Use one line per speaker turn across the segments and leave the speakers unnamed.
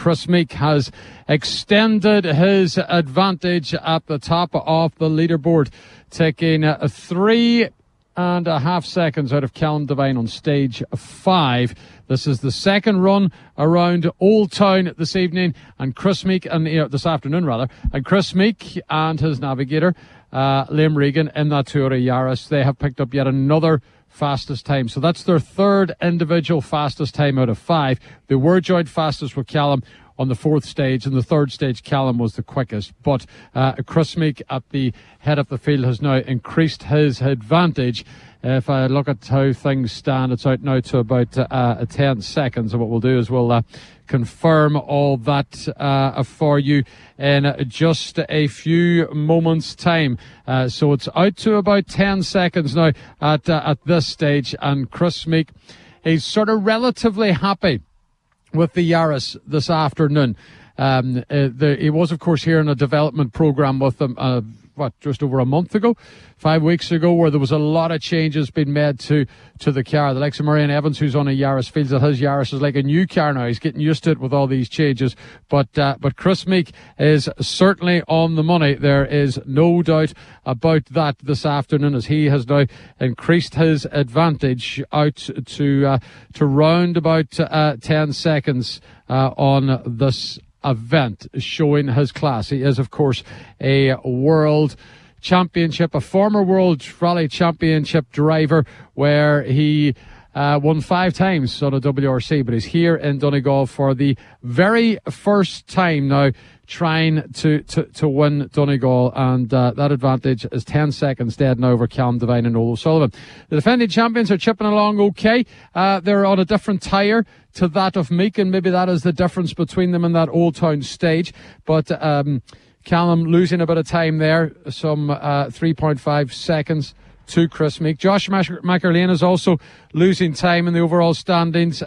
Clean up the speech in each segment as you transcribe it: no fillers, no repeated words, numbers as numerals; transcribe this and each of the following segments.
Chris Meek has extended his advantage at the top of the leaderboard, taking 3.5 seconds out of Callum Devine on stage 5. This is the second run around Old Town this evening, and Chris Meek, and this afternoon rather, and Chris Meek and his navigator, Liam Regan, in that Toyota Yaris, they have picked up yet another fastest time. So that's their third individual fastest time out of 5. They were joint fastest with Callum on the 4th stage. In the 3rd stage, Callum was the quickest. But Chris Meek at the head of the field has now increased his advantage. If I look at how things stand, it's out now to about 10 seconds. And what we'll do is we'll confirm all that for you in just a few moments' time. So it's out to about 10 seconds now at this stage. And Chris Meek, he's sort of relatively happy with the Yaris this afternoon. He was, of course, here in a development program with them, just over a month ago, 5 weeks ago, where there was a lot of changes being made to the car. The likes of Marion Evans, who's on a Yaris, feels that his Yaris is like a new car now. He's getting used to it with all these changes. But Chris Meek is certainly on the money. There is no doubt about that this afternoon, as he has now increased his advantage out to round about 10 seconds on this event, showing his class. He is, of course, a world championship, a former world rally championship driver, where he won 5 times on a WRC, but he's here in Donegal for the very first time now, trying to win Donegal, and that advantage is 10 seconds dead now over Callum Devine and Olo Sullivan. The defending champions are chipping along okay. They're on a different tyre to that of Meek, and maybe that is the difference between them in that Old Town stage. But Callum losing a bit of time there, some 3.5 seconds to Chris Meek. Josh McErlean is also losing time in the overall standings,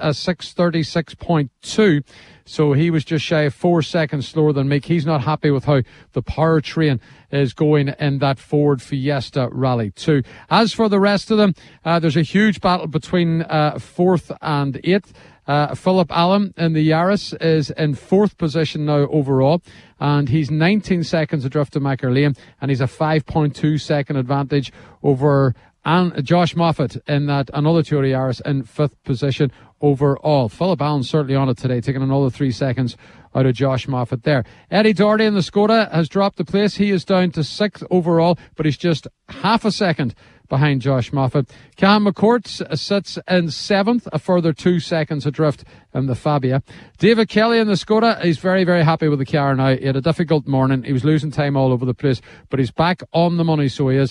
6:36.2. So he was just shy of 4 seconds slower than Meek. He's not happy with how the powertrain is going in that Ford Fiesta Rally 2. As for the rest of them, there's a huge battle between 4th and 8th. Philip Allen in the Yaris is in 4th position now overall, and he's 19 seconds adrift to McErlean, and he's a 5.2 second advantage over Josh Moffat in that another Toyota Yaris in 5th position overall. Philip Allen certainly on it today, taking another 3 seconds out of Josh Moffat there. Eddie Doherty in the Skoda has dropped a place. He is down to 6th overall, but he's just half a second behind Josh Moffat. Cam McCourt sits in 7th, a further 2 seconds adrift in the Fabia. David Kelly in the Skoda is very, very happy with the car now. He had a difficult morning. He was losing time all over the place, but he's back on the money, so he is.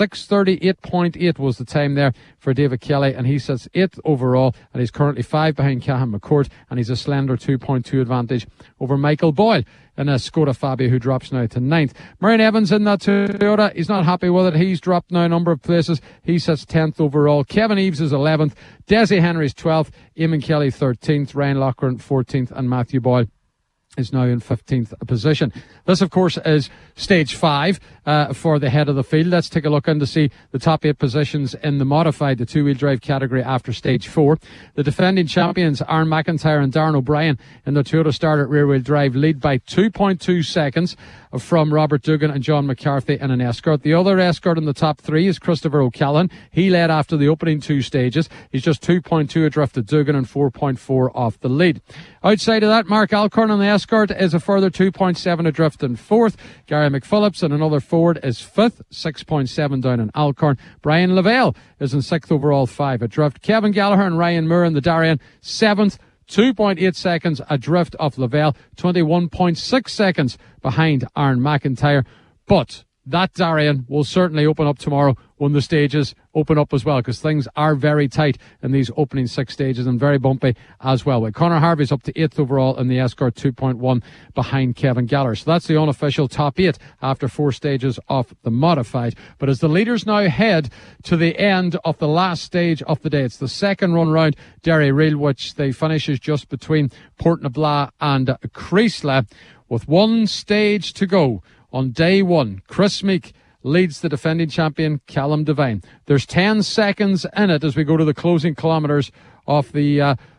6:38.8 was the time there for David Kelly, and he sits 8th overall, and he's currently 5 behind Cahan McCourt, and he's a slender 2.2 advantage over Michael Boyle in a Skoda Fabia, who drops now to 9th. Marion Evans in that Toyota, he's not happy with it. He's dropped now a number of places. He sits 10th overall. Kevin Eves is 11th. Desi Henry's 12th. Eamon Kelly 13th. Ryan Loughran 14th. And Matthew Boyle is now in 15th position. This, of course, is stage 5 for the head of the field. Let's take a look in to see the top 8 positions in the modified, the two-wheel drive category after stage 4. The defending champions, Aaron McIntyre and Darren O'Brien, in the Toyota Starlet rear-wheel drive, lead by 2.2 seconds from Robert Dugan and John McCarthy in an Escort. The other Escort in the top 3 is Christopher O'Callaghan. He led after the opening 2 stages. He's just 2.2 adrift to Dugan and 4.4 off the lead. Outside of that, Mark Alcorn on the Escort is a further 2.7 adrift in 4th. Gary McPhillips in another Ford is 5th, 6.7 down in Alcorn. Brian Lavelle is in 6th overall, 5 adrift. Kevin Gallagher and Ryan Moore in the Darien, 7th, 2.8 seconds adrift of Lavelle, 21.6 seconds behind Aaron McIntyre. But that Darien will certainly open up tomorrow when the stages open up as well, because things are very tight in these opening 6 stages and very bumpy as well. With Conor Harvey's up to 8th overall in the Escort, 2.1 behind Kevin Gallagher. So that's the unofficial top 8 after 4 stages of the modified. But as the leaders now head to the end of the last stage of the day, it's the second run round Derry Reel, which they finishes just between Port Nabla and Creasla, with 1 stage to go. On day 1, Chris Meek leads the defending champion, Callum Devine. There's 10 seconds in it as we go to the closing kilometres of the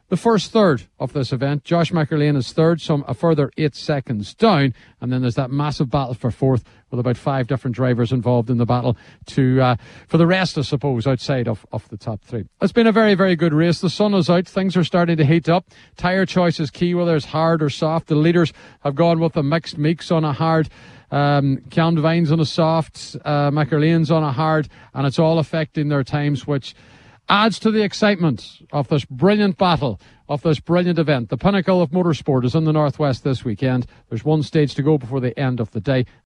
the first third of this event. Josh McErlean is third, a further 8 seconds down. And then there's that massive battle for fourth with about 5 different drivers involved in the battle for the rest, I suppose, outside of the top 3. It's been a very, very good race. The sun is out. Things are starting to heat up. Tyre choice is key, whether it's hard or soft. The leaders have gone with the mixed Meeks on a hard, Cam Devine's on a soft, McErlean's on a hard, and it's all affecting their times, which adds to the excitement of this brilliant battle, of this brilliant event. The pinnacle of motorsport is in the Northwest this weekend. There's one stage to go before the end of the day,